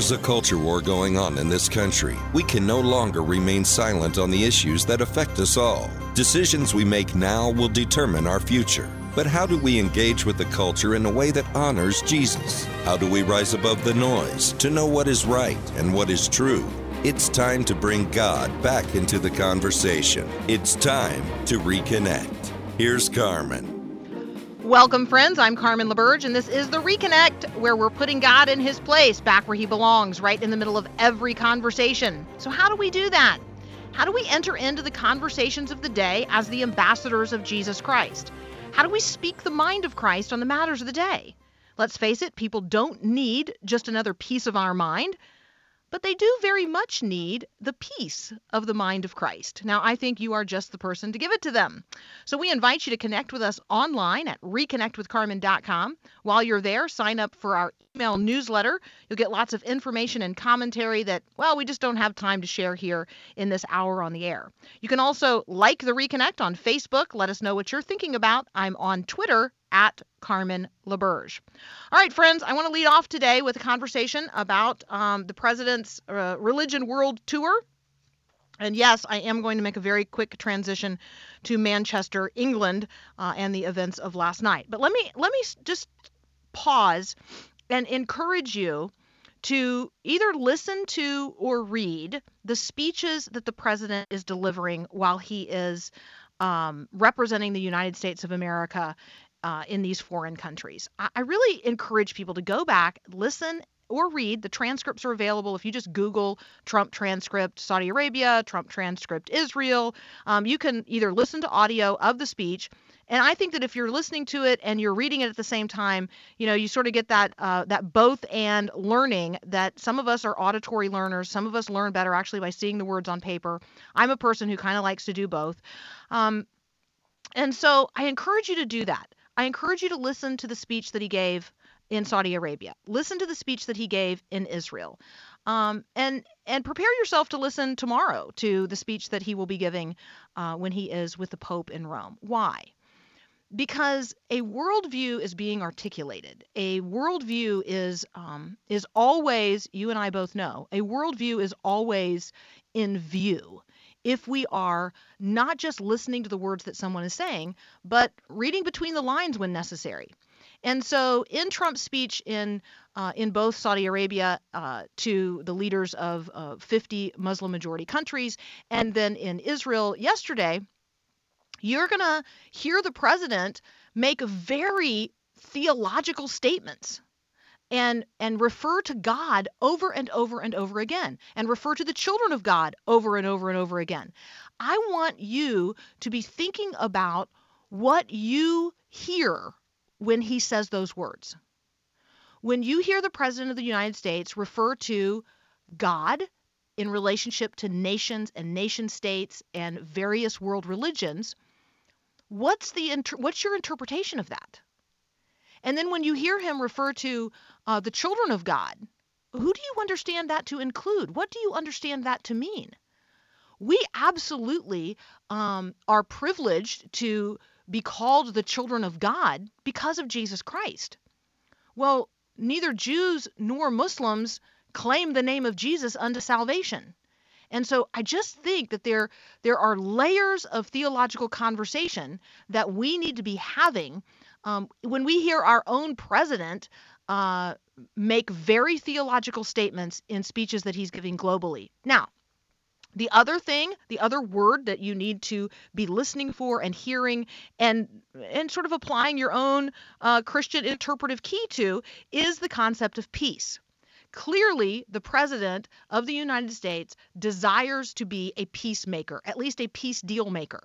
There's a culture war going on in this country. We can no longer remain silent on the issues that affect us all. Decisions we make now will determine our future. But how do we engage with the culture in a way that honors Jesus? How do we rise above the noise to know what is right and what is true? It's time to bring God back into the conversation. It's time to reconnect. Here's Carmen. Welcome, friends. I'm Carmen LaBerge, and this is The Reconnect, where we're putting God in his place, back where he belongs, right in the middle of every conversation. So how do we do that? How do we enter into the conversations of the day as the ambassadors of Jesus Christ? How do we speak the mind of Christ on the matters of the day? Let's face it, people don't need just another piece of our mind, but they do very much need the peace of the mind of Christ. Now, I think you are just the person to give it to them. So we invite you to connect with us online at reconnectwithcarmen.com. While you're there, sign up for our email newsletter. You'll get lots of information and commentary that, well, we just don't have time to share here in this hour on the air. You can also like The Reconnect on Facebook. Let us know what you're thinking about. I'm on Twitter at Carmen LaBerge. All right, friends, I want to lead off today with a conversation about the president's Religion World Tour. And yes, I am going to make a very quick transition to Manchester, England, and the events of last night. But let me just pause and encourage you to either listen to or read the speeches that the president is delivering while he is representing the United States of America in these foreign countries. I really encourage people to go back, listen, or read. The transcripts are available. If you just Google Trump transcript Saudi Arabia, Trump transcript Israel, you can either listen to audio of the speech. And I think that if you're listening to it and you're reading it at the same time, you sort of get that both and learning that some of us are auditory learners. Some of us learn better actually by seeing the words on paper. I'm a person who kind of likes to do both. And so I encourage you to do that. I encourage you to listen to the speech that he gave in Saudi Arabia. Listen to the speech that he gave in Israel. And prepare yourself to listen tomorrow to the speech that he will be giving when he is with the Pope in Rome. Why? Because a worldview is being articulated. A worldview is always, you and I both know, a worldview is always in view if we are not just listening to the words that someone is saying, but reading between the lines when necessary. And so in Trump's speech in both Saudi Arabia to the leaders of 50 Muslim majority countries, and then in Israel yesterday, you're going to hear the president make very theological statements and refer to God over and over and over again, and refer to the children of God over and over and over again. I want you to be thinking about what you hear when he says those words. When you hear the president of the United States refer to God in relationship to nations and nation states and various world religions, what's your interpretation of that? And then when you hear him refer to the children of God, who do you understand that to include? What do you understand that to mean? We absolutely are privileged to be called the children of God because of Jesus Christ. Well, neither Jews nor Muslims claim the name of Jesus unto salvation. And so I just think that there are layers of theological conversation that we need to be having when we hear our own president make very theological statements in speeches that he's giving globally. Now, the other word that you need to be listening for and hearing and sort of applying your own Christian interpretive key to is the concept of peace. Clearly, the president of the United States desires to be a peacemaker, at least a peace deal maker.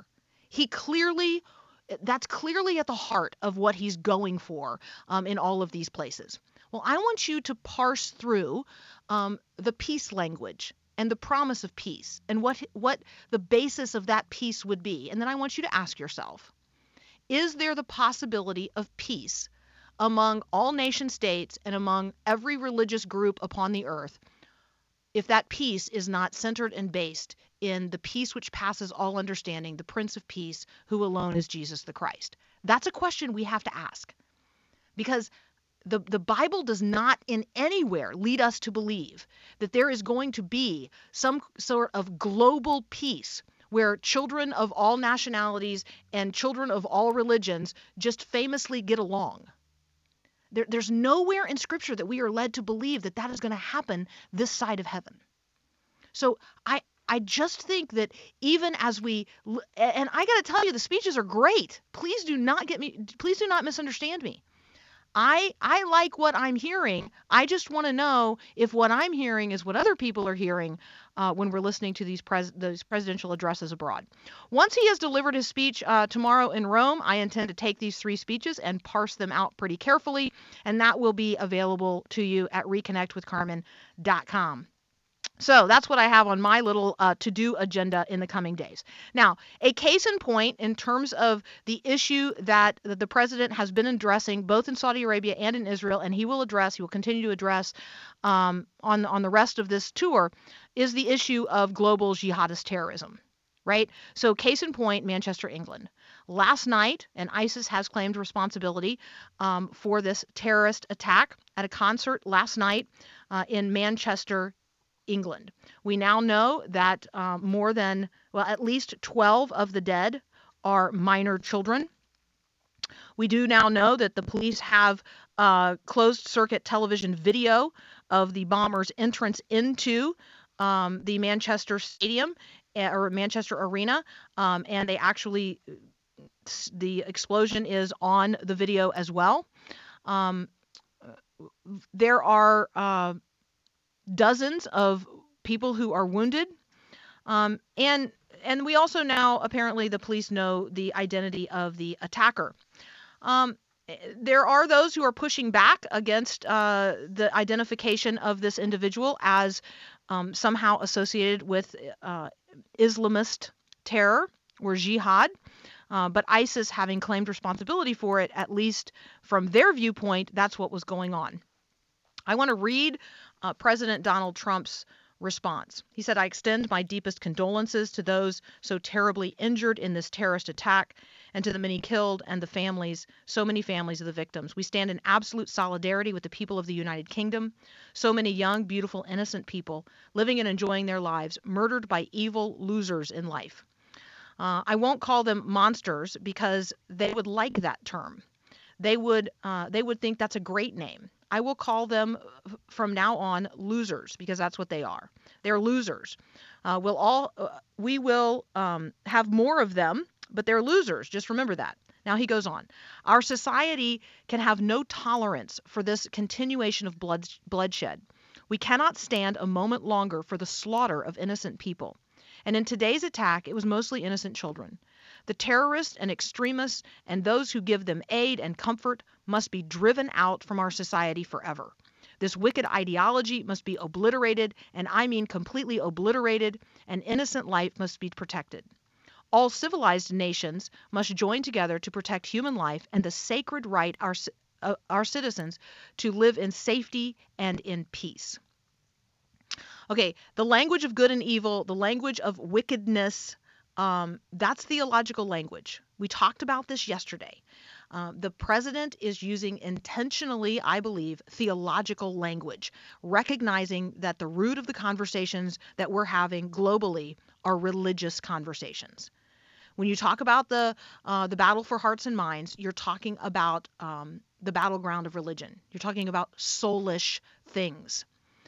That's clearly at the heart of what he's going for in all of these places. Well, I want you to parse through the peace language and the promise of peace and what the basis of that peace would be. And then I want you to ask yourself, is there the possibility of peace among all nation states and among every religious group upon the earth if that peace is not centered and based in the peace which passes all understanding, the Prince of Peace, who alone is Jesus the Christ? That's a question we have to ask, because The Bible does not in anywhere lead us to believe that there is going to be some sort of global peace where children of all nationalities and children of all religions just famously get along. There's nowhere in Scripture that we are led to believe that that is going to happen this side of heaven. So I just think that even as and I got to tell you, the speeches are great. Please do not misunderstand me. I like what I'm hearing. I just want to know if what I'm hearing is what other people are hearing when we're listening to these presidential addresses abroad. Once he has delivered his speech tomorrow in Rome, I intend to take these 3 speeches and parse them out pretty carefully, and that will be available to you at reconnectwithcarmen.com. So that's what I have on my little to-do agenda in the coming days. Now, a case in point in terms of the issue that the president has been addressing both in Saudi Arabia and in Israel, and he will continue to address on the rest of this tour, is the issue of global jihadist terrorism, right? So case in point, Manchester, England. Last night, and ISIS has claimed responsibility for this terrorist attack at a concert last night in Manchester, England. We now know that at least 12 of the dead are minor children. We do now know that the police have closed circuit television video of the bombers' entrance into the Manchester Stadium or Manchester Arena, and the explosion is on the video as well. There are dozens of people who are wounded, and we also now, apparently the police know the identity of the attacker. There are those who are pushing back against the identification of this individual as somehow associated with Islamist terror or jihad, but ISIS having claimed responsibility for it, at least from their viewpoint, that's what was going on. I want to read President Donald Trump's response. He said, "I extend my deepest condolences to those so terribly injured in this terrorist attack and to the many killed and so many families of the victims. We stand in absolute solidarity with the people of the United Kingdom. So many young, beautiful, innocent people living and enjoying their lives, murdered by evil losers in life." I won't call them monsters because they would like that term. They would think that's a great name. I will call them from now on losers because that's what they are. They're losers. We will have more of them, but they're losers. Just remember that. Now he goes on. Our society can have no tolerance for this continuation of bloodshed. We cannot stand a moment longer for the slaughter of innocent people. And in today's attack, it was mostly innocent children. The terrorists and extremists and those who give them aid and comfort must be driven out from our society forever. This wicked ideology must be obliterated, and I mean completely obliterated, and innocent life must be protected. All civilized nations must join together to protect human life and the sacred right our citizens to live in safety and in peace. Okay, the language of good and evil, the language of wickedness, that's theological language. We talked about this yesterday. The president is using intentionally, I believe, theological language, recognizing that the root of the conversations that we're having globally are religious conversations. When you talk about the battle for hearts and minds, you're talking about the battleground of religion. You're talking about soulish things.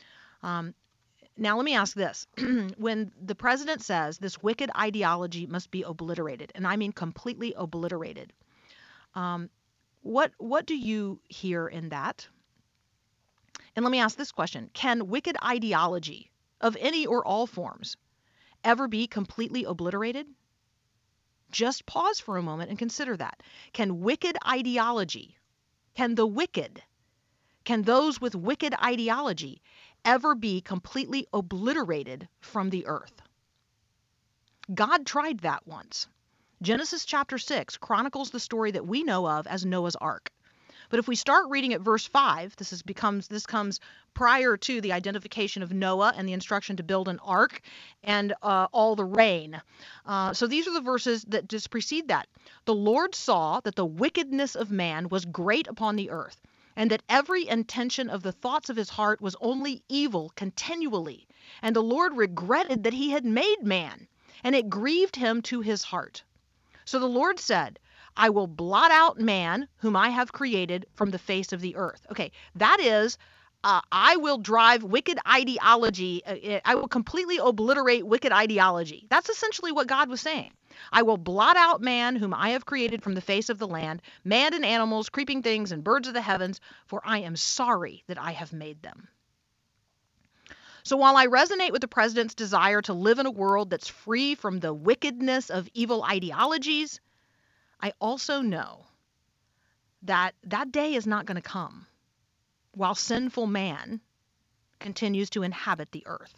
Now, let me ask this. When the president says this wicked ideology must be obliterated, and I mean completely obliterated, what do you hear in that? And let me ask this question. Can wicked ideology of any or all forms ever be completely obliterated? Just pause for a moment and consider that. Can wicked ideology, can those with wicked ideology ever be completely obliterated from the earth? God tried that once. Genesis chapter 6 chronicles the story that we know of as Noah's Ark. But if we start reading at verse 5, this comes prior to the identification of Noah and the instruction to build an ark and all the rain. So these are the verses that just precede that. The Lord saw that the wickedness of man was great upon the earth, and that every intention of the thoughts of his heart was only evil continually. And the Lord regretted that he had made man, and it grieved him to his heart. So the Lord said, I will blot out man, whom I have created, from the face of the earth. Okay, that is, I will drive wicked ideology. I will completely obliterate wicked ideology. That's essentially what God was saying. I will blot out man, whom I have created from the face of the land, man and animals, creeping things, and birds of the heavens, for I am sorry that I have made them. So while I resonate with the president's desire to live in a world that's free from the wickedness of evil ideologies, I also know that that day is not going to come while sinful man continues to inhabit the earth.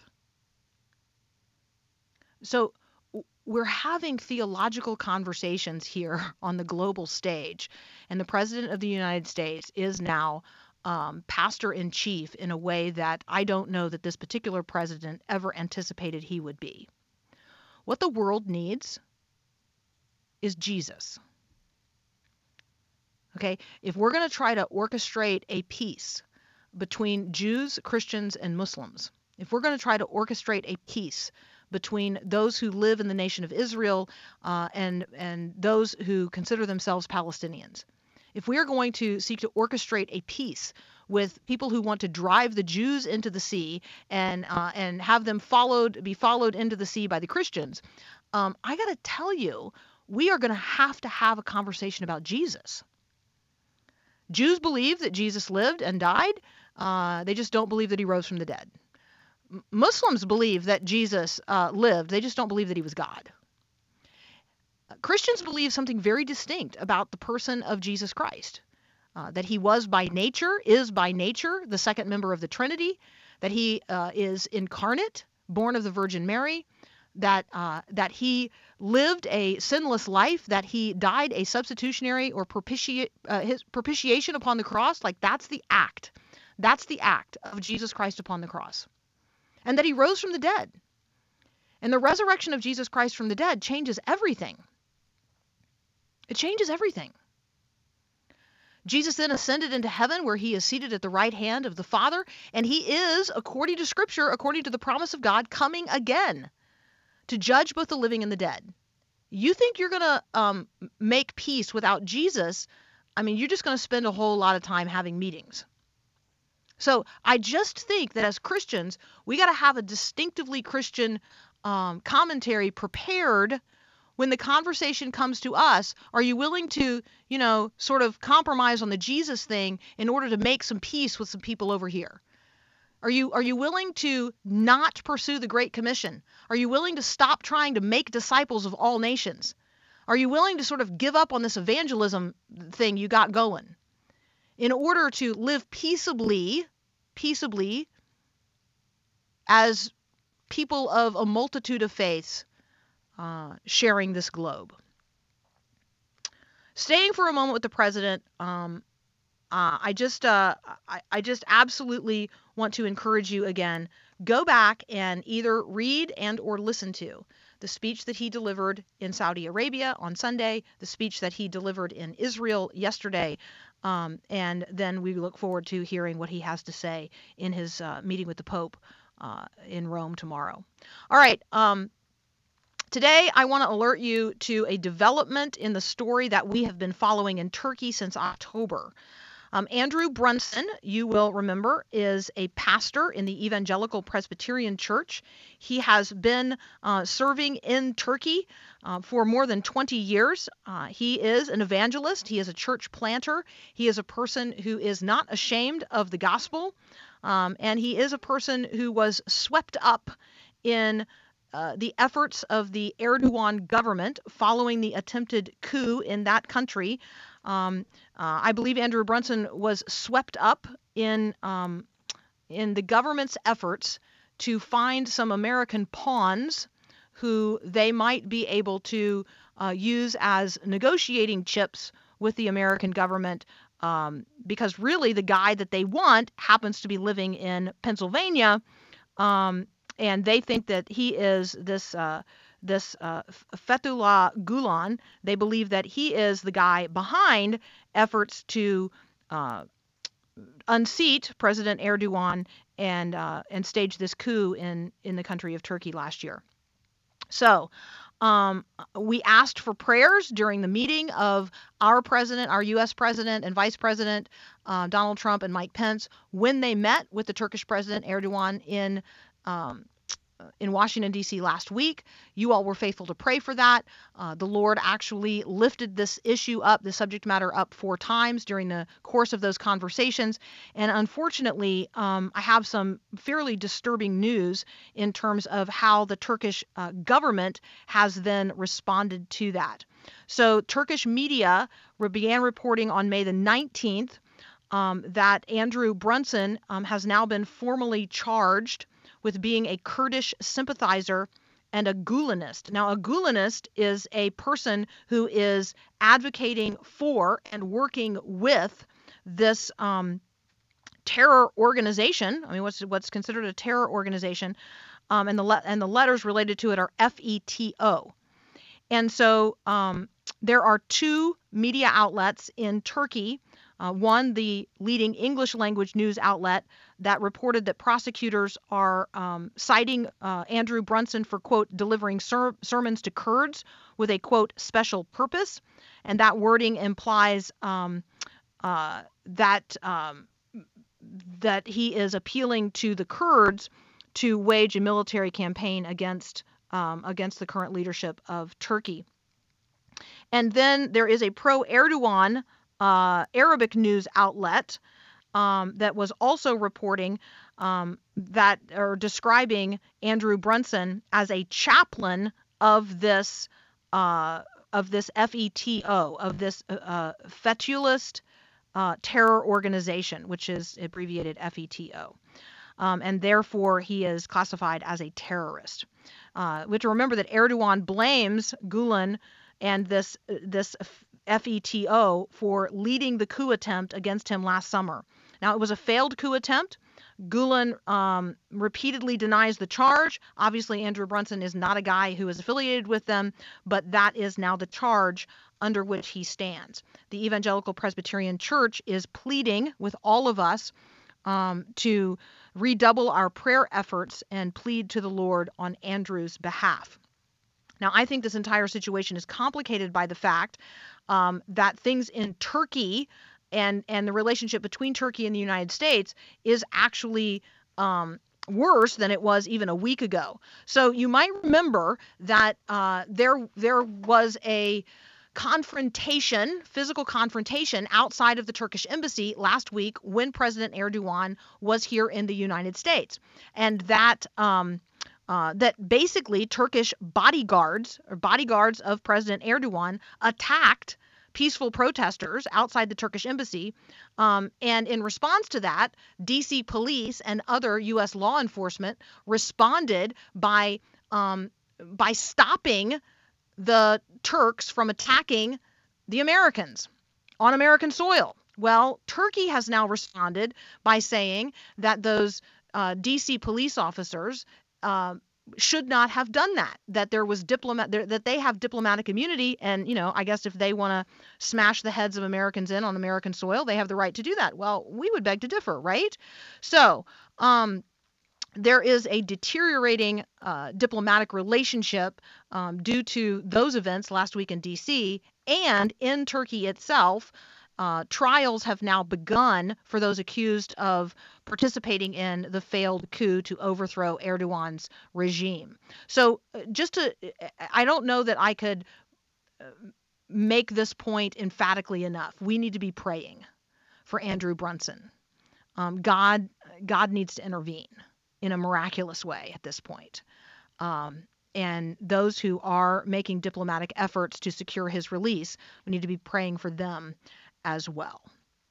So we're having theological conversations here on the global stage, and the President of the United States is now pastor-in-chief in a way that I don't know that this particular president ever anticipated he would be. What the world needs is Jesus. Okay, if we're going to try to orchestrate a peace between Jews, Christians, and Muslims, if we're going to try to orchestrate a peace between those who live in the nation of Israel and those who consider themselves Palestinians, if we are going to seek to orchestrate a peace with people who want to drive the Jews into the sea and have them be followed into the sea by the Christians, I got to tell you, we are going to have a conversation about Jesus. Jews believe that Jesus lived and died. They just don't believe that he rose from the dead. Muslims believe that Jesus lived. They just don't believe that he was God. Christians believe something very distinct about the person of Jesus Christ, that he was by nature, is by nature the second member of the Trinity, that he is incarnate, born of the Virgin Mary, that he lived a sinless life, that he died a substitutionary or his propitiation upon the cross. Like that's the act of Jesus Christ upon the cross, and that he rose from the dead. And the resurrection of Jesus Christ from the dead changes everything. It changes everything. Jesus then ascended into heaven, where he is seated at the right hand of the Father, and he is, according to Scripture, according to the promise of God, coming again to judge both the living and the dead. You think you're going to make peace without Jesus? I mean, you're just going to spend a whole lot of time having meetings. So I just think that as Christians, we got to have a distinctively Christian commentary prepared when the conversation comes to us. Are you willing to, sort of compromise on the Jesus thing in order to make some peace with some people over here? Are you willing to not pursue the Great Commission? Are you willing to stop trying to make disciples of all nations? Are you willing to sort of give up on this evangelism thing you got going in order to live peaceably as people of a multitude of faiths sharing this globe? Staying for a moment with the president, I just absolutely want to encourage you again, go back and either read and or listen to the speech that he delivered in Saudi Arabia on Sunday, the speech that he delivered in Israel yesterday, and then we look forward to hearing what he has to say in his meeting with the Pope in Rome tomorrow. All right. Today, I want to alert you to a development in the story that we have been following in Turkey since October. Andrew Brunson, you will remember, is a pastor in the Evangelical Presbyterian Church. He has been serving in Turkey for more than 20 years. He is an evangelist. He is a church planter. He is a person who is not ashamed of the gospel. And he is a person who was swept up in the efforts of the Erdogan government following the attempted coup in that country. I believe Andrew Brunson was swept up in the government's efforts to find some American pawns who they might be able to use as negotiating chips with the American government, because really the guy that they want happens to be living in Pennsylvania, and they think that he is this Fethullah Gulen. They believe that he is the guy behind efforts to unseat President Erdogan and stage this coup in the country of Turkey last year. So we asked for prayers during the meeting of our president, our U.S. president and vice president, Donald Trump and Mike Pence, when they met with the Turkish president Erdogan in Washington, D.C. last week. You all were faithful to pray for that. The Lord actually lifted this issue up, the subject matter up 4 times during the course of those conversations. And unfortunately, I have some fairly disturbing news in terms of how the Turkish government has then responded to that. So Turkish media began reporting on May the 19th that Andrew Brunson has now been formally charged with being a Kurdish sympathizer and a Gulenist. Now, a Gulenist is a person who is advocating for and working with this terror organization. I mean, what's considered a terror organization, and the letters related to it are FETO. And so there are 2 media outlets in Turkey. One, the leading English language news outlet, that reported that prosecutors are citing Andrew Brunson for, quote, delivering sermons to Kurds with a, quote, special purpose. And that wording implies that he is appealing to the Kurds to wage a military campaign against the current leadership of Turkey. And then there is a pro-Erdogan Arabic news outlet that was also reporting that, or describing Andrew Brunson as a chaplain of this FETO, of this Fetulist terror organization, which is abbreviated FETO. And therefore he is classified as a terrorist. We have to remember that Erdogan blames Gulen and this FETO for leading the coup attempt against him last summer. Now, it was a failed coup attempt. Gulen repeatedly denies the charge. Obviously, Andrew Brunson is not a guy who is affiliated with them, but that is now the charge under which he stands. The Evangelical Presbyterian Church is pleading with all of us to redouble our prayer efforts and plead to the Lord on Andrew's behalf. Now, I think this entire situation is complicated by the fact that things in Turkey and the relationship between Turkey and the United States is actually worse than it was even a week ago. So you might remember that there was a physical confrontation outside of the Turkish embassy last week when President Erdogan was here in the United States, and that basically Turkish bodyguards of President Erdogan attacked peaceful protesters outside the Turkish embassy. And in response to that, DC police and other U.S. law enforcement responded by stopping the Turks from attacking the Americans on American soil. Well, Turkey has now responded by saying that those DC police officers should not have done that there was that they have diplomatic immunity, and I guess if they want to smash the heads of Americans in on American soil, they have the right to do that. Well, we would beg to differ, right? So there is a deteriorating diplomatic relationship due to those events last week in DC, and in Turkey itself. Trials have now begun for those accused of participating in the failed coup to overthrow Erdogan's regime. So I don't know that I could make this point emphatically enough. We need to be praying for Andrew Brunson. God needs to intervene in a miraculous way at this point. And those who are making diplomatic efforts to secure his release, we need to be praying for them as well.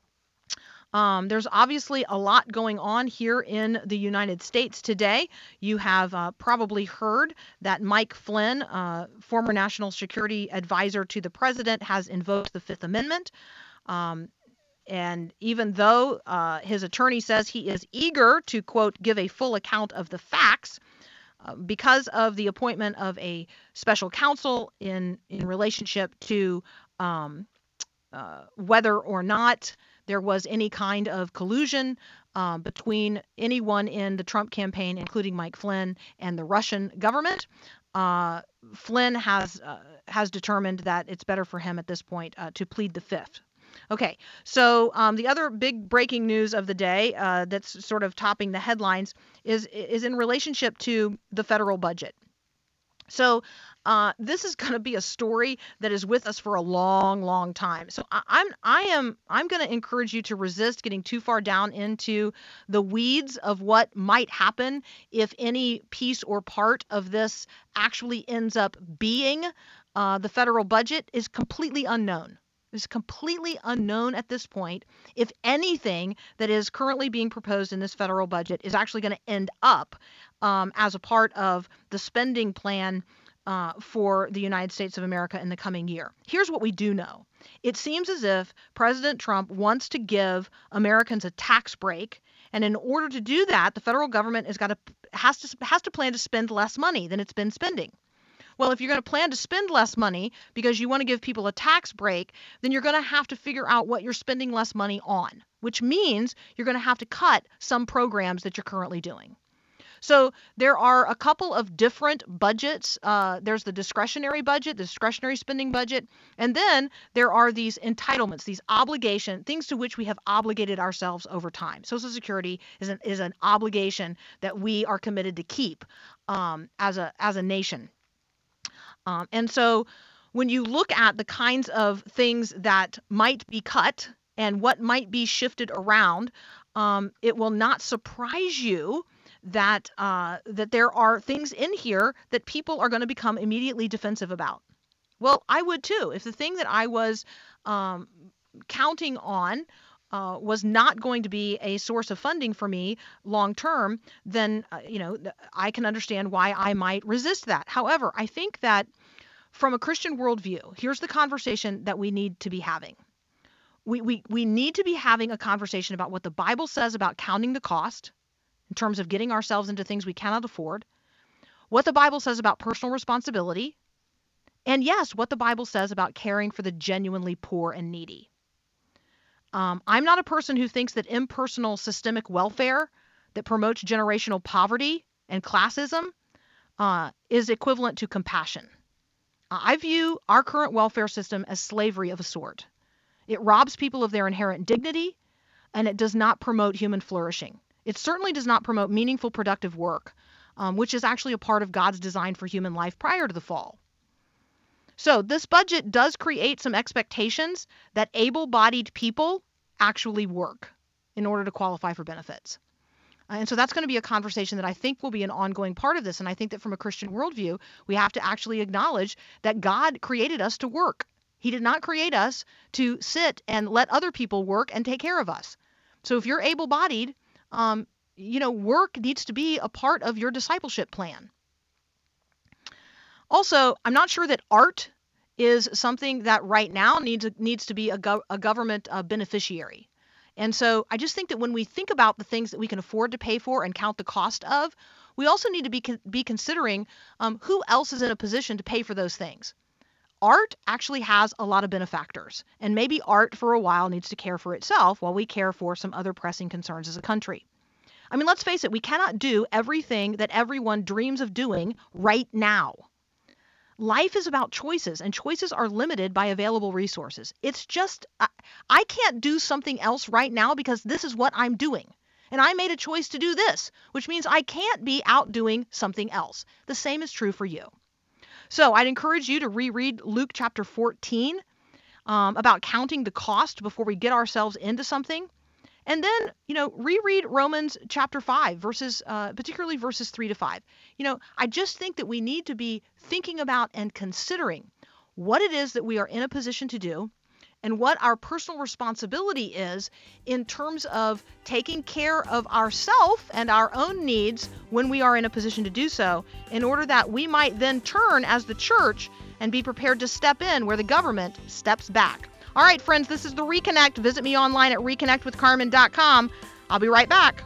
There's obviously a lot going on here in the United States today. You have probably heard that Mike Flynn, former National Security Advisor to the President, has invoked the Fifth Amendment. And even though his attorney says he is eager to, quote, give a full account of the facts, because of the appointment of a special counsel in relationship to whether or not there was any kind of collusion between anyone in the Trump campaign, including Mike Flynn, and the Russian government. Flynn has determined that it's better for him at this point to plead the fifth. Okay, so the other big breaking news of the day that's sort of topping the headlines is in relationship to the federal budget. So this is going to be a story that is with us for a long, long time. So I'm going to encourage you to resist getting too far down into the weeds of what might happen if any piece or part of this actually ends up being the federal budget is completely unknown. It's completely unknown at this point if anything that is currently being proposed in this federal budget is actually going to end up as a part of the spending plan for the United States of America in the coming year. Here's what we do know. It seems as if President Trump wants to give Americans a tax break, and in order to do that, the federal government has to plan to spend less money than it's been spending. Well, if you're going to plan to spend less money because you want to give people a tax break, then you're going to have to figure out what you're spending less money on, which means you're going to have to cut some programs that you're currently doing. So there are a couple of different budgets. There's the discretionary budget, the discretionary spending budget, and then there are these entitlements, these obligations, things to which we have obligated ourselves over time. Social Security is an obligation that we are committed to keep as a nation. And so when you look at the kinds of things that might be cut and what might be shifted around, it will not surprise you that there are things in here that people are going to become immediately defensive about. Well, I would too. If the thing that I was counting on was not going to be a source of funding for me long term, then I can understand why I might resist that. However, I think that from a Christian worldview, here's the conversation that we need to be having. We need to be having a conversation about what the Bible says about counting the cost in terms of getting ourselves into things we cannot afford, what the Bible says about personal responsibility, and yes, what the Bible says about caring for the genuinely poor and needy. I'm not a person who thinks that impersonal systemic welfare that promotes generational poverty and classism is equivalent to compassion. I view our current welfare system as slavery of a sort. It robs people of their inherent dignity, and it does not promote human flourishing. It certainly does not promote meaningful, productive work, which is actually a part of God's design for human life prior to the fall. So this budget does create some expectations that able-bodied people actually work in order to qualify for benefits. And so that's going to be a conversation that I think will be an ongoing part of this. And I think that from a Christian worldview, we have to actually acknowledge that God created us to work. He did not create us to sit and let other people work and take care of us. So if you're able-bodied, work needs to be a part of your discipleship plan. Also, I'm not sure that art is something that right now needs to be a government beneficiary. And so I just think that when we think about the things that we can afford to pay for and count the cost of, we also need to be considering who else is in a position to pay for those things. Art actually has a lot of benefactors, and maybe art for a while needs to care for itself while we care for some other pressing concerns as a country. I mean, let's face it, we cannot do everything that everyone dreams of doing right now. Life is about choices, and choices are limited by available resources. It's just, I can't do something else right now because this is what I'm doing. And I made a choice to do this, which means I can't be out doing something else. The same is true for you. So I'd encourage you to reread Luke chapter 14 about counting the cost before we get ourselves into something. And then, reread Romans chapter 5, particularly verses 3-5. I just think that we need to be thinking about and considering what it is that we are in a position to do and what our personal responsibility is in terms of taking care of ourselves and our own needs when we are in a position to do so, in order that we might then turn as the church and be prepared to step in where the government steps back. All right, friends, this is The Reconnect. Visit me online at reconnectwithcarmen.com. I'll be right back.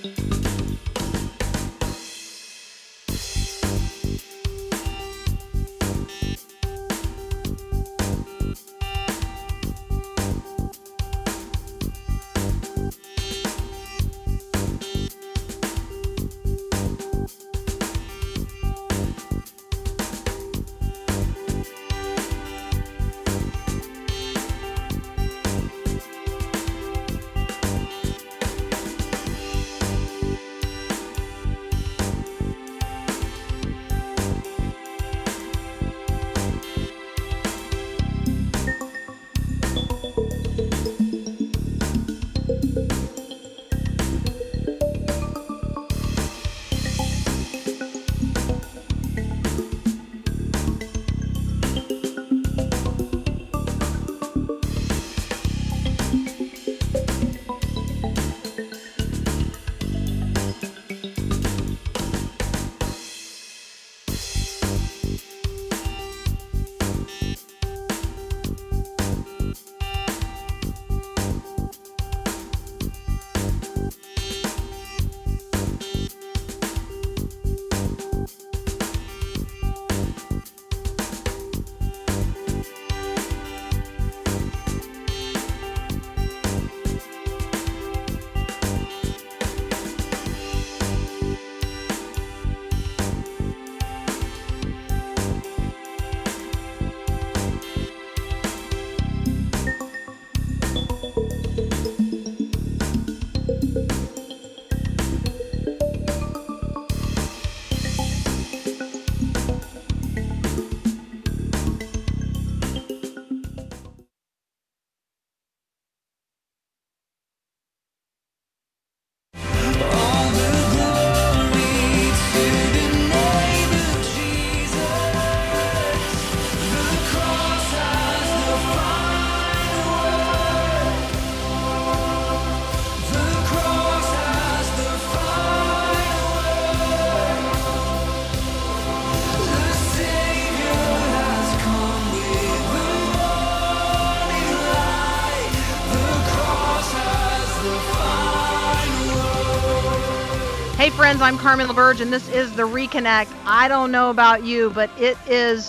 Hey friends, I'm Carmen LaBerge, and this is The Reconnect. I don't know about you, but it is,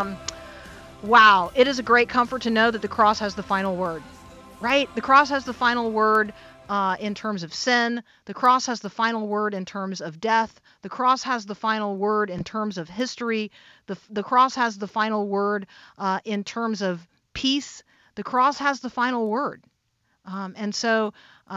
wow, it is a great comfort to know that the cross has the final word, right? The cross has the final word in terms of sin. The cross has the final word in terms of death. The cross has the final word in terms of history. The cross has the final word in terms of peace. The cross has the final word. And so,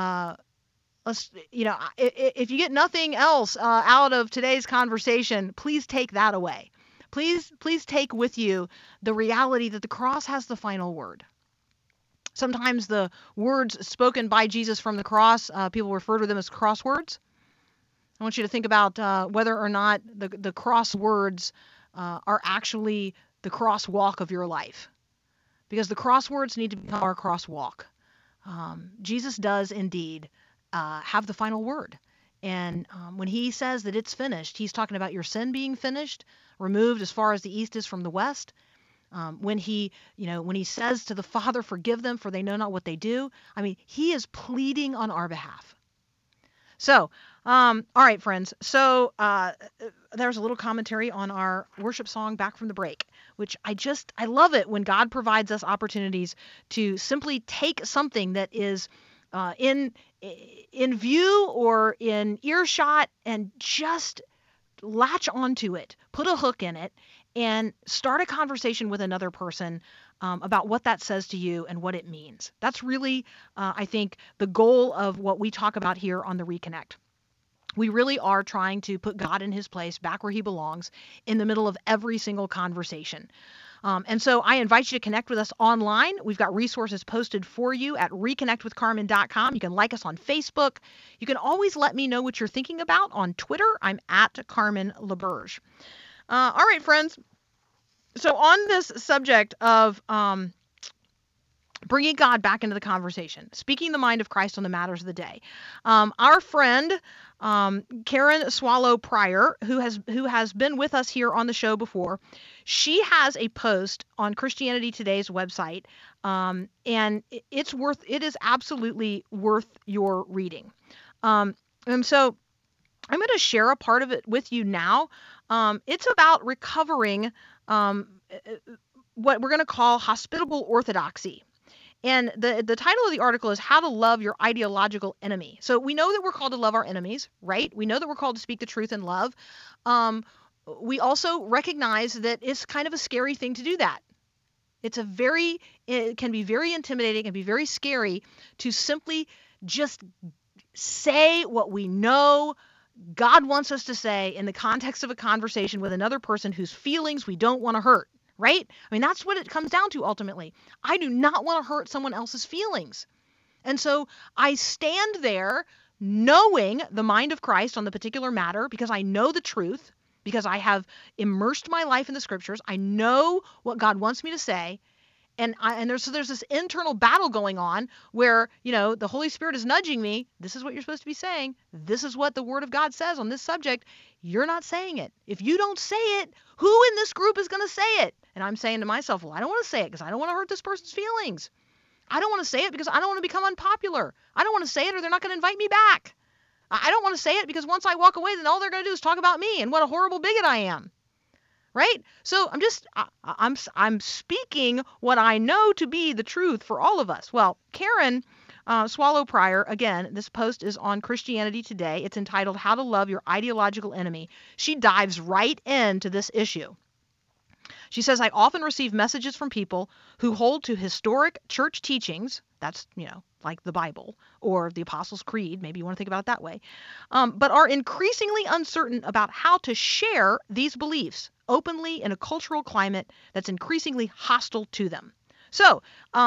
let's, if you get nothing else out of today's conversation, please take that away. Please take with you the reality that the cross has the final word. Sometimes the words spoken by Jesus from the cross, people refer to them as crosswords. I want you to think about whether or not the cross words are actually the crosswalk of your life. Because the crosswords need to become our crosswalk. Jesus does indeed have the final word. And when he says that it's finished, he's talking about your sin being finished, removed as far as the east is from the west. When he says to the Father, forgive them for they know not what they do, I mean, he is pleading on our behalf. So, all right, friends. So there's a little commentary on our worship song Back from the Break, which I love it when God provides us opportunities to simply take something that is in view or in earshot and just latch onto it, put a hook in it, and start a conversation with another person about what that says to you and what it means. That's really, I think, the goal of what we talk about here on The Reconnect. We really are trying to put God in his place, back where he belongs, in the middle of every single conversation. And so I invite you to connect with us online. We've got resources posted for you at reconnectwithcarmen.com. You can like us on Facebook. You can always let me know what you're thinking about on Twitter. I'm at Carmen LaBerge. All right, friends. So on this subject of bringing God back into the conversation, speaking the mind of Christ on the matters of the day, our friend Karen Swallow Pryor, who has been with us here on the show before, she has a post on Christianity Today's website, and it is absolutely worth your reading. So I'm going to share a part of it with you now. It's about recovering what we're going to call hospitable orthodoxy. And the title of the article is How to Love Your Ideological Enemy. So we know that we're called to love our enemies, right? We know that we're called to speak the truth in love. Um, we also recognize that it's kind of a scary thing to do that. It can be very intimidating and be very scary to simply just say what we know God wants us to say in the context of a conversation with another person whose feelings we don't want to hurt, right? I mean, that's what it comes down to ultimately. I do not want to hurt someone else's feelings. And so I stand there knowing the mind of Christ on the particular matter because I know the truth, because I have immersed my life in the scriptures. I know what God wants me to say. And there's this internal battle going on where, the Holy Spirit is nudging me. This is what you're supposed to be saying. This is what the Word of God says on this subject. You're not saying it. If you don't say it, who in this group is going to say it? And I'm saying to myself, well, I don't want to say it because I don't want to hurt this person's feelings. I don't want to say it because I don't want to become unpopular. I don't want to say it or they're not going to invite me back. I don't want to say it because once I walk away, then all they're going to do is talk about me and what a horrible bigot I am. Right? So I'm speaking what I know to be the truth for all of us. Well, Karen Swallow Prior, again, this post is on Christianity Today. It's entitled How to Love Your Ideological Enemy. She dives right into this issue. She says, I often receive messages from people who hold to historic church teachings, that's, like the Bible or the Apostles' Creed, maybe you want to think about it that way, but are increasingly uncertain about how to share these beliefs openly in a cultural climate that's increasingly hostile to them. So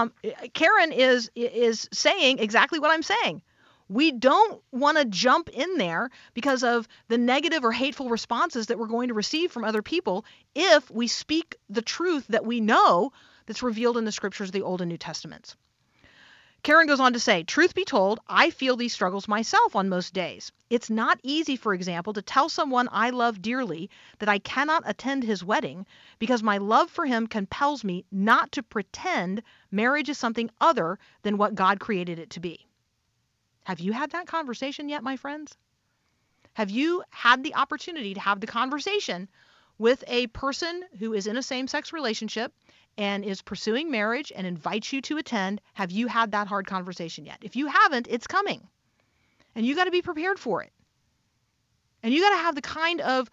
Karen is saying exactly what I'm saying. We don't want to jump in there because of the negative or hateful responses that we're going to receive from other people if we speak the truth that we know that's revealed in the scriptures of the Old and New Testaments. Karen goes on to say, truth be told, I feel these struggles myself on most days. It's not easy, for example, to tell someone I love dearly that I cannot attend his wedding because my love for him compels me not to pretend marriage is something other than what God created it to be. Have you had that conversation yet, my friends? Have you had the opportunity to have the conversation with a person who is in a same-sex relationship and is pursuing marriage and invites you to attend? Have you had that hard conversation yet? If you haven't, it's coming. And you got to be prepared for it. And you got to have the kind of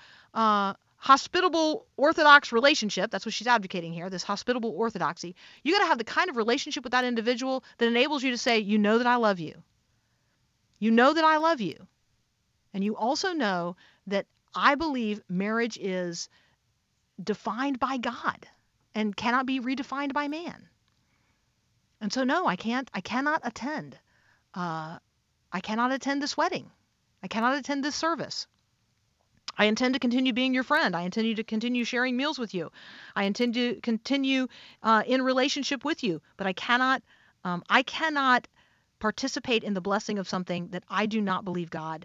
hospitable orthodox relationship, that's what she's advocating here, this hospitable orthodoxy. You got to have the kind of relationship with that individual that enables you to say, you know that I love you. You know that I love you. And you also know that I believe marriage is defined by God and cannot be redefined by man. And so no, I cannot attend. I cannot attend this wedding. I cannot attend this service. I intend to continue being your friend. I intend to continue sharing meals with you. I intend to continue in relationship with you. But I cannot participate in the blessing of something that I do not believe God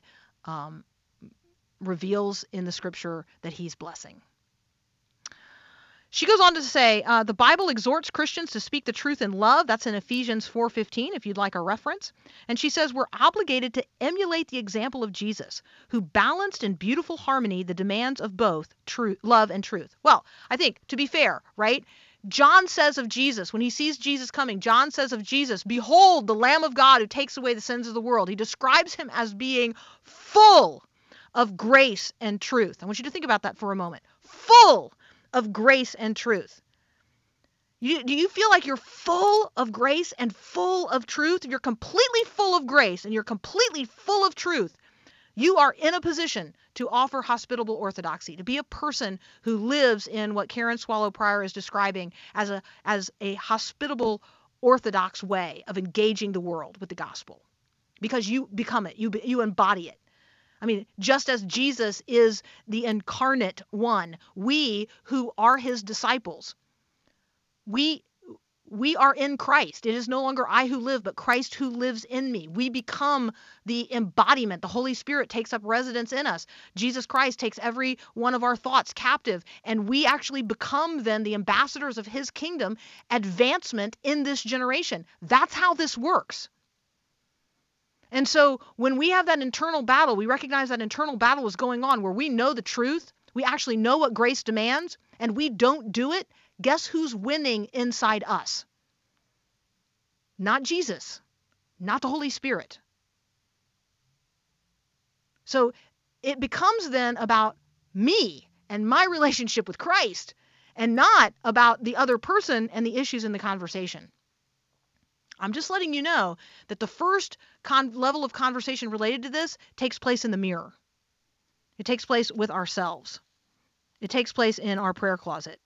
reveals in the scripture that he's blessing. She goes on to say, the Bible exhorts Christians to speak the truth in love. That's in Ephesians 4:15, if you'd like a reference. And she says we're obligated to emulate the example of Jesus, who balanced in beautiful harmony the demands of both love and truth. Well, I think, to be fair, right? John says of Jesus, when he sees Jesus coming, John says of Jesus, behold, the Lamb of God who takes away the sins of the world. He describes him as being full of grace and truth. I want you to think about that for a moment. Full of grace and truth. Do you feel like you're full of grace and full of truth? You're completely full of grace and you're completely full of truth. You are in a position to offer hospitable orthodoxy, to be a person who lives in what Karen Swallow Prior is describing as a hospitable orthodox way of engaging the world with the gospel. Because you become it, you embody it. I mean, just as Jesus is the incarnate one, we who are his disciples, we are in Christ. It is no longer I who live, but Christ who lives in me. We become the embodiment. The Holy Spirit takes up residence in us. Jesus Christ takes every one of our thoughts captive, and we actually become then the ambassadors of his kingdom advancement in this generation. That's how this works. And so when we have that internal battle, we recognize that internal battle is going on where we know the truth, we actually know what grace demands, and we don't do it. Guess who's winning inside us? Not Jesus, not the Holy Spirit. So it becomes then about me and my relationship with Christ, and not about the other person and the issues in the conversation. I'm just letting you know that the first level of conversation related to this takes place in the mirror. It takes place with ourselves. It takes place in our prayer closet.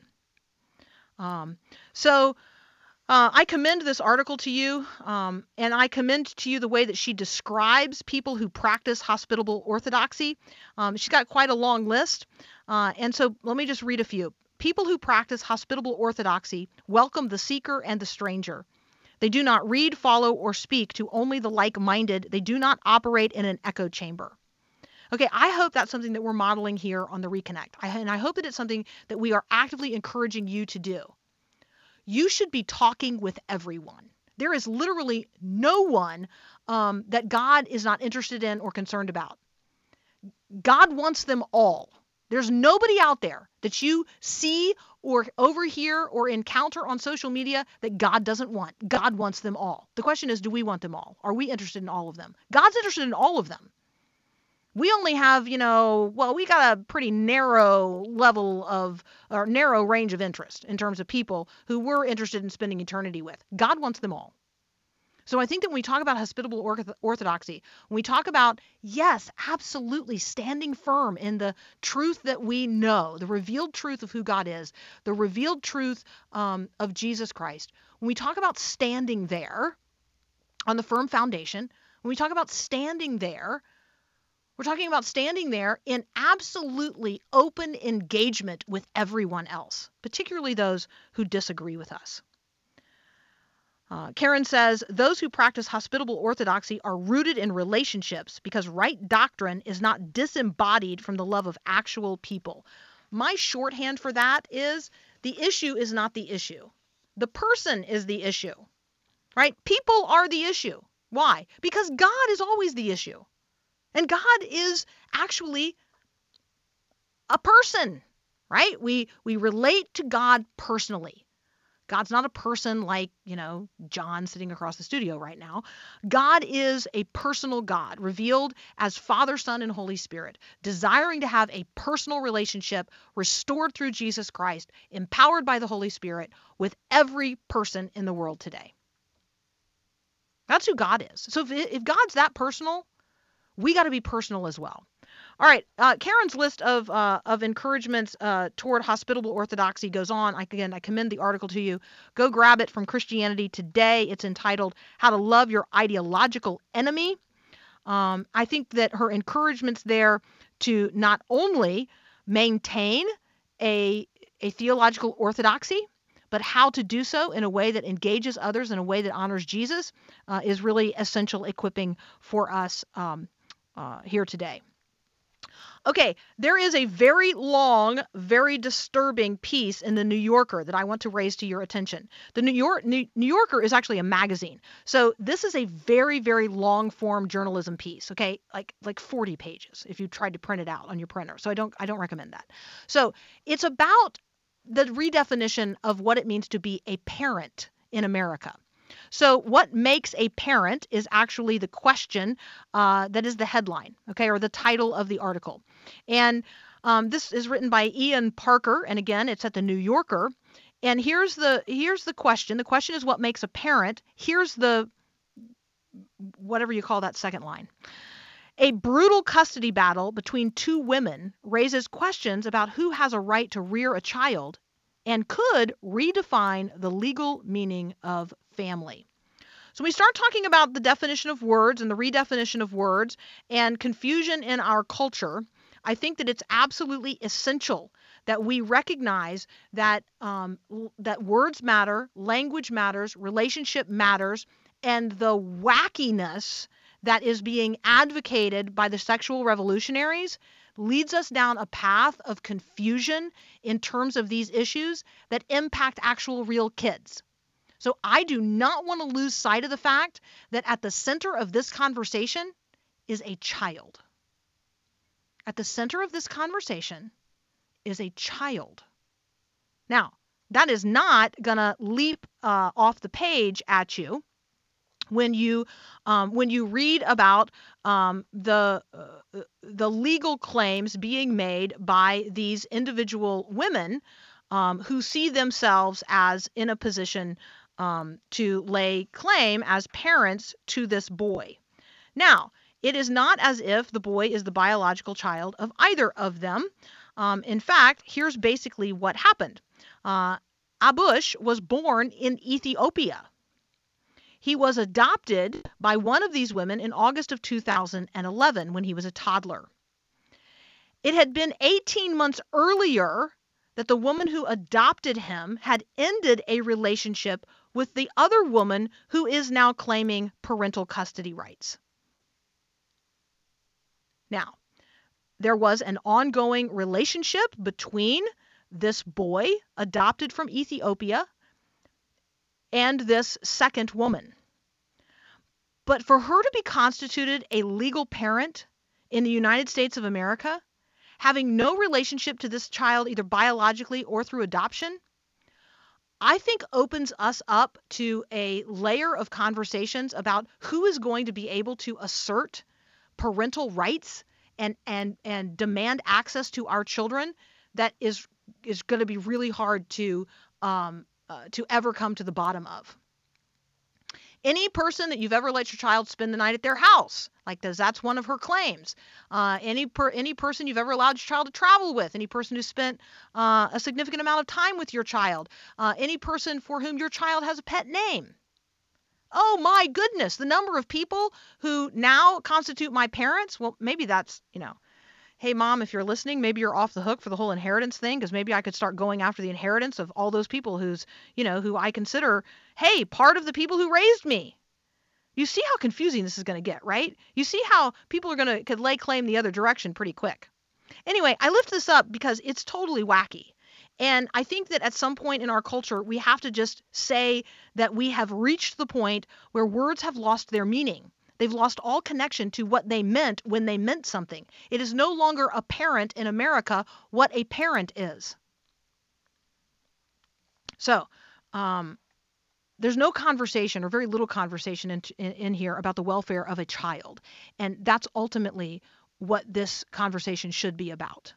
I commend this article to you, and I commend to you the way that she describes people who practice hospitable orthodoxy. She's got quite a long list, and so let me just read a few. People who practice hospitable orthodoxy welcome the seeker and the stranger. They do not read, follow, or speak to only the like-minded. They do not operate in an echo chamber. Okay, I hope that's something that we're modeling here on the Reconnect. And I hope that it's something that we are actively encouraging you to do. You should be talking with everyone. There is literally no one that God is not interested in or concerned about. God wants them all. There's nobody out there that you see or overhear or encounter on social media that God doesn't want. God wants them all. The question is, do we want them all? Are we interested in all of them? God's interested in all of them. We only have, we got a pretty narrow narrow range of interest in terms of people who we're interested in spending eternity with. God wants them all. So I think that when we talk about hospitable orthodoxy, when we talk about, yes, absolutely standing firm in the truth that we know, the revealed truth of who God is, the revealed truth of Jesus Christ, when we talk about standing there on the firm foundation, when we talk about standing there, we're talking about standing there in absolutely open engagement with everyone else, particularly those who disagree with us. Karen says, those who practice hospitable orthodoxy are rooted in relationships because right doctrine is not disembodied from the love of actual people. My shorthand for that is the issue is not the issue. The person is the issue, right? People are the issue. Why? Because God is always the issue. And God is actually a person, right? We relate to God personally. God's not a person like, John sitting across the studio right now. God is a personal God, revealed as Father, Son, and Holy Spirit, desiring to have a personal relationship restored through Jesus Christ, empowered by the Holy Spirit with every person in the world today. That's who God is. So if God's that personal, we got to be personal as well. All right, Karen's list of encouragements toward hospitable orthodoxy goes on. I commend the article to you. Go grab it from Christianity Today. It's entitled How to Love Your Ideological Enemy. I think that her encouragements there to not only maintain a theological orthodoxy, but how to do so in a way that engages others, in a way that honors Jesus, is really essential equipping for us here today. Okay, there is a very long, very disturbing piece in the New Yorker that I want to raise to your attention. The New Yorker is actually a magazine. So this is a very, very long form journalism piece, okay? Like 40 pages if you tried to print it out on your printer. So I don't recommend that. So it's about the redefinition of what it means to be a parent in America. So what makes a parent is actually the question that is the headline, okay, or the title of the article. And this is written by Ian Parker, and again, it's at the New Yorker. And here's the question. The question is what makes a parent. Here's the whatever you call that second line. A brutal custody battle between two women raises questions about who has a right to rear a child and could redefine the legal meaning of family. So we start talking about the definition of words and the redefinition of words and confusion in our culture. I think that it's absolutely essential that we recognize that that words matter, language matters, relationship matters, and the wackiness that is being advocated by the sexual revolutionaries leads us down a path of confusion in terms of these issues that impact actual real kids. So I do not want to lose sight of the fact that at the center of this conversation is a child. At the center of this conversation is a child. Now, that is not going to leap off the page at you when you read about the legal claims being made by these individual women who see themselves as in a position to lay claim as parents to this boy. Now, it is not as if the boy is the biological child of either of them. In fact, here's basically what happened. Abush was born in Ethiopia. He was adopted by one of these women in August of 2011 when he was a toddler. It had been 18 months earlier that the woman who adopted him had ended a relationship with the other woman who is now claiming parental custody rights. Now, there was an ongoing relationship between this boy adopted from Ethiopia and this second woman. But for her to be constituted a legal parent in the United States of America, having no relationship to this child either biologically or through adoption, I think opens us up to a layer of conversations about who is going to be able to assert parental rights and demand access to our children that is going to be really hard to ever come to the bottom of. Any person that you've ever let your child spend the night at their house, like that's one of her claims. Any person you've ever allowed your child to travel with, any person who spent a significant amount of time with your child, any person for whom your child has a pet name. Oh my goodness, the number of people who now constitute my parents. Well, maybe that's, hey mom, if you're listening, maybe you're off the hook for the whole inheritance thing, because maybe I could start going after the inheritance of all those people who I consider, hey, part of the people who raised me. You see how confusing this is going to get, right? You see how people could lay claim the other direction pretty quick. Anyway, I lift this up because it's totally wacky. And I think that at some point in our culture, we have to just say that we have reached the point where words have lost their meaning. They've lost all connection to what they meant when they meant something. It is no longer apparent in America what a parent is. So, there's no conversation or very little conversation in here about the welfare of a child. And that's ultimately what this conversation should be about.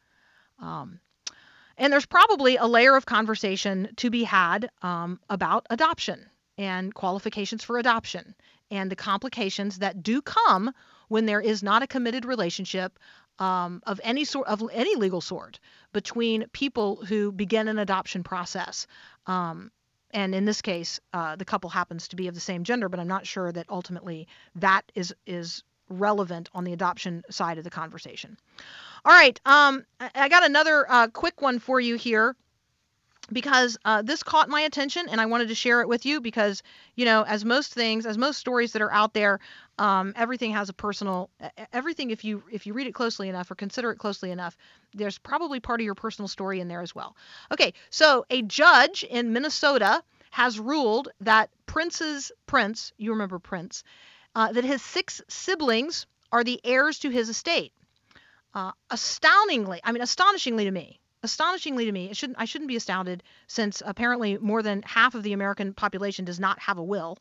And there's probably a layer of conversation to be had about adoption and qualifications for adoption and the complications that do come when there is not a committed relationship of any legal sort between people who begin an adoption process. And in this case, the couple happens to be of the same gender, but I'm not sure that ultimately that is relevant on the adoption side of the conversation. All right, I got another quick one for you here because this caught my attention and I wanted to share it with you because, as most stories that are out there, everything has a personal, everything if you read it closely enough or consider it closely enough, there's probably part of your personal story in there as well. Okay, so a judge in Minnesota has ruled that Prince, you remember Prince, that his 6 siblings are the heirs to his estate. Astonishingly to me, I shouldn't be astounded since apparently more than half of the American population does not have a will.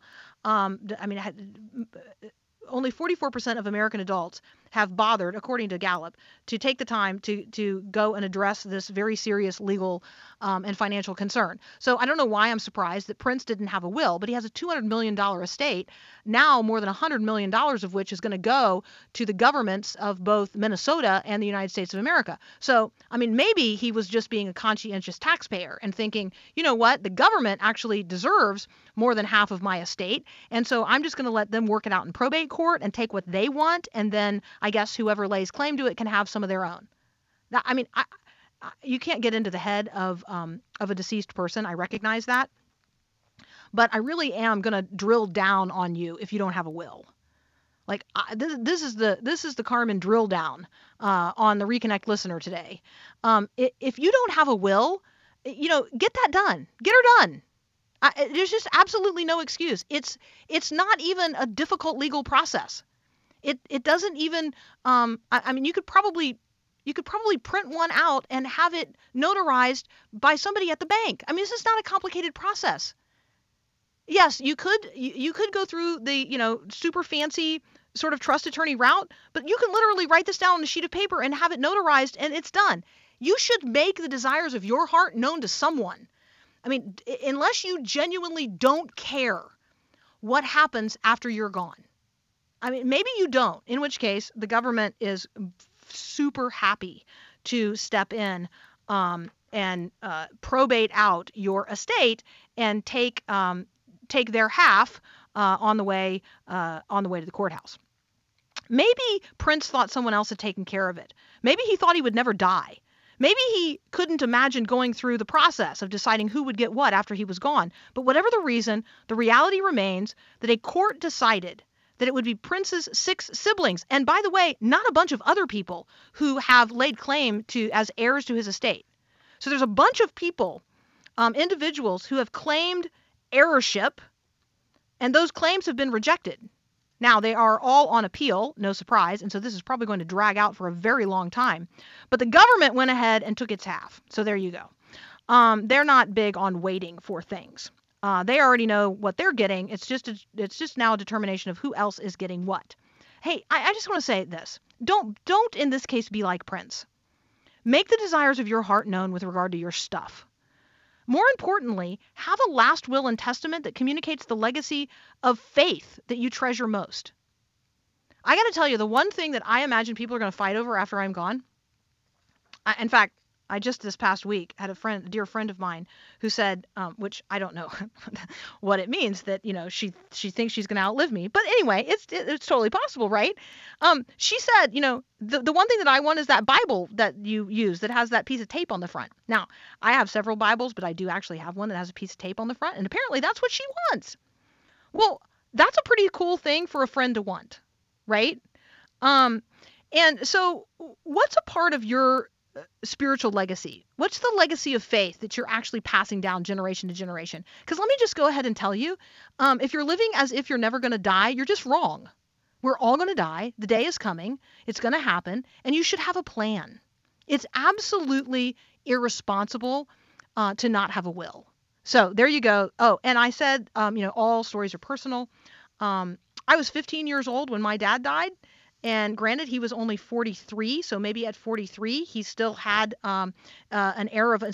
Only 44% of American adults have bothered, according to Gallup, to take the time to go and address this very serious legal and financial concern. So I don't know why I'm surprised that Prince didn't have a will, but he has a $200 million estate, now more than $100 million of which is going to go to the governments of both Minnesota and the United States of America. So, maybe he was just being a conscientious taxpayer and thinking, you know what, the government actually deserves more than half of my estate, and so I'm just going to let them work it out in probate court and take what they want, and then I guess whoever lays claim to it can have some of their own. Now, you can't get into the head of a deceased person. I recognize that, but I really am going to drill down on you if you don't have a will. Like this is the Carmen drill down on the Reconnect listener today. If you don't have a will, get that done. Get her done. There's just absolutely no excuse. It's not even a difficult legal process. It doesn't even. I mean, you could probably print one out and have it notarized by somebody at the bank. I mean, this is not a complicated process. Yes, you could go through the, super fancy sort of trust attorney route, but you can literally write this down on a sheet of paper and have it notarized and it's done. You should make the desires of your heart known to someone. I mean, unless you genuinely don't care what happens after you're gone. I mean, maybe you don't, in which case the government is super happy to step in and probate out your estate and take their half on the way to the courthouse. Maybe Prince thought someone else had taken care of it. Maybe he thought he would never die. Maybe he couldn't imagine going through the process of deciding who would get what after he was gone. But whatever the reason, the reality remains that a court decided that it would be Prince's 6 siblings, and by the way, not a bunch of other people who have laid claim to as heirs to his estate. So there's a bunch of people, individuals who have claimed heirship, and those claims have been rejected. Now, they are all on appeal, no surprise, and so this is probably going to drag out for a very long time. But the government went ahead and took its half. So there you go. They're not big on waiting for things. They already know what they're getting. It's just now a determination of who else is getting what. Hey, I just want to say this. Don't in this case be like Prince. Make the desires of your heart known with regard to your stuff. More importantly, have a last will and testament that communicates the legacy of faith that you treasure most. I got to tell you, the one thing that I imagine people are going to fight over after I'm gone, in fact, I just this past week had a dear friend of mine who said, which I don't know what it means, that, she thinks she's going to outlive me. But anyway, it's totally possible, right? She said, the one thing that I want is that Bible that you use that has that piece of tape on the front. Now, I have several Bibles, but I do actually have one that has a piece of tape on the front. And apparently that's what she wants. Well, that's a pretty cool thing for a friend to want, right? And so what's a part of your spiritual legacy? What's the legacy of faith that you're actually passing down generation to generation? Because let me just go ahead and tell you, if you're living as if you're never going to die, you're just wrong. We're all going to die. The day is coming. It's going to happen. And you should have a plan. It's absolutely irresponsible to not have a will. So there you go. Oh, and I said, all stories are personal. I was 15 years old when my dad died. And granted, he was only 43, so maybe at 43, he still had an air of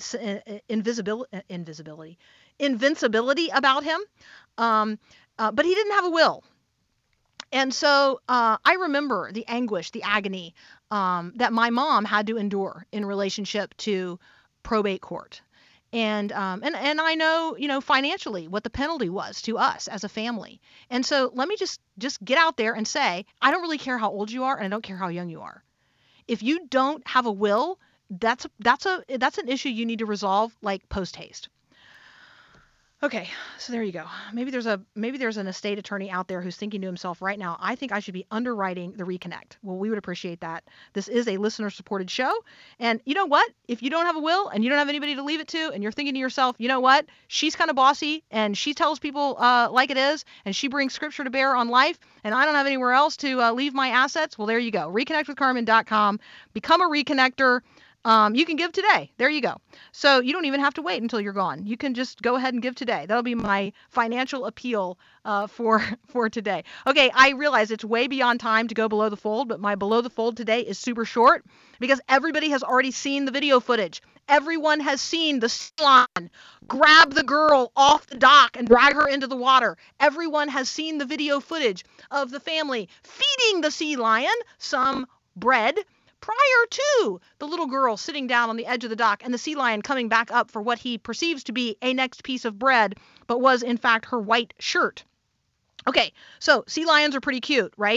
invincibility about him. But he didn't have a will. And so I remember the anguish, the agony that my mom had to endure in relationship to probate court. And I know, financially what the penalty was to us as a family. And so let me just get out there and say, I don't really care how old you are, and I don't care how young you are. If you don't have a will, that's an issue you need to resolve like post haste. Okay, so there you go. Maybe there's an estate attorney out there who's thinking to himself right now, I think I should be underwriting the Reconnect. Well, we would appreciate that. This is a listener-supported show. And you know what? If you don't have a will and you don't have anybody to leave it to, and you're thinking to yourself, you know what? She's kind of bossy, and she tells people like it is, and she brings scripture to bear on life, and I don't have anywhere else to leave my assets. Well, there you go. ReconnectWithCarmen.com. Become a Reconnector. You can give today. There you go. So you don't even have to wait until you're gone. You can just go ahead and give today. That'll be my financial appeal for today. Okay, I realize it's way beyond time to go below the fold, but my below the fold today is super short because everybody has already seen the video footage. Everyone has seen the sea lion grab the girl off the dock and drag her into the water. Everyone has seen the video footage of the family feeding the sea lion some bread prior to the little girl sitting down on the edge of the dock and the sea lion coming back up for what he perceives to be a next piece of bread, but was in fact her white shirt. Okay, so sea lions are pretty cute, right?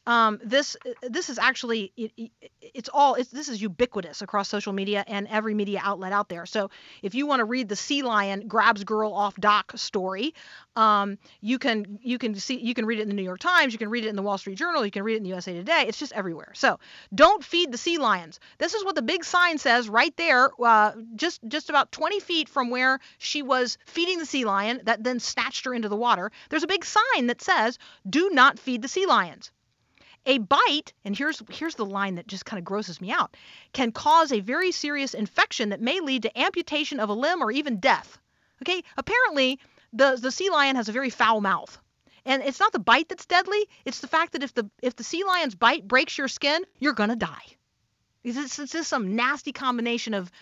this is actually this is ubiquitous across social media and every media outlet out there. So if you want to read the sea lion grabs girl off dock story, you can read it in the New York Times, you can read it in the Wall Street Journal, you can read it in the USA Today. It's just everywhere. So don't feed the sea lions. This is what the big sign says right there, just about 20 feet from where she was feeding the sea lion that then snatched her into the water. There's a big sign that says, "Do not feed the sea lions." A bite, and here's the line that just kind of grosses me out, can cause a very serious infection that may lead to amputation of a limb or even death. Okay, apparently the sea lion has a very foul mouth. And it's not the bite that's deadly, it's the fact that if the sea lion's bite breaks your skin, you're going to die. It's just some nasty combination of,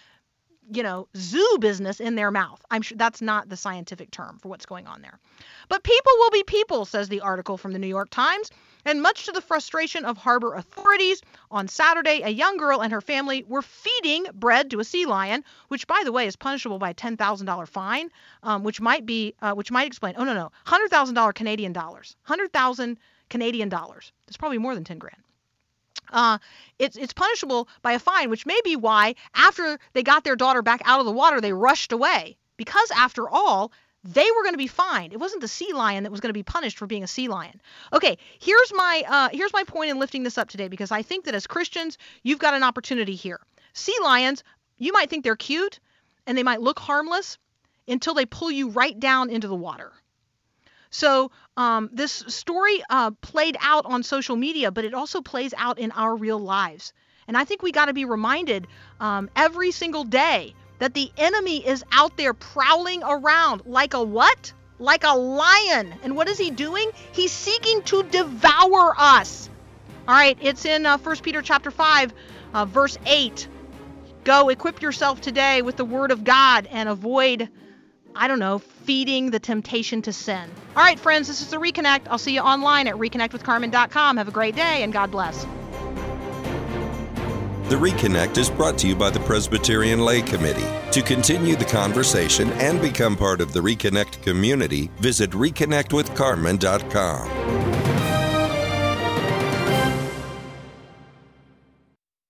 zoo business in their mouth. I'm sure that's not the scientific term for what's going on there. But people will be people, says the article from the New York Times. And much to the frustration of harbor authorities, on Saturday, a young girl and her family were feeding bread to a sea lion, which, by the way, is punishable by a $10,000 fine, which might explain. Oh, no, $100,000 Canadian dollars. 100,000 Canadian dollars. That's probably more than 10 grand. It's punishable by a fine, which may be why after they got their daughter back out of the water, they rushed away. Because after all, they were going to be fined. It wasn't the sea lion that was going to be punished for being a sea lion. Okay, here's my point in lifting this up today, because I think that as Christians, you've got an opportunity here. Sea lions, you might think they're cute and they might look harmless until they pull you right down into the water. So this story played out on social media, but it also plays out in our real lives. And I think we got to be reminded every single day that the enemy is out there prowling around like a what? Like a lion. And what is he doing? He's seeking to devour us. All right, it's in 1 Peter chapter 5, verse 8. Go equip yourself today with the word of God and avoid, feeding the temptation to sin. All right, friends, this is The Reconnect. I'll see you online at reconnectwithcarmen.com. Have a great day and God bless. The Reconnect is brought to you by the Presbyterian Lay Committee. To continue the conversation and become part of the Reconnect community, visit reconnectwithcarmen.com.